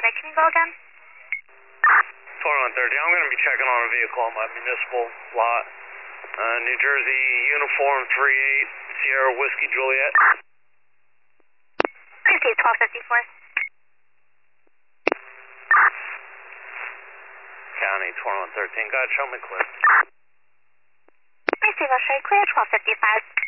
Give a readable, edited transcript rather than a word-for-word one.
traffic. Can you go again? 2130, I'm going to be checking on a vehicle on my municipal lot. New Jersey Uniform 38, Sierra Whiskey Juliet. Receive 1254. County 2113, go ahead, show me clear. Receive, I'll show you clear, 1255.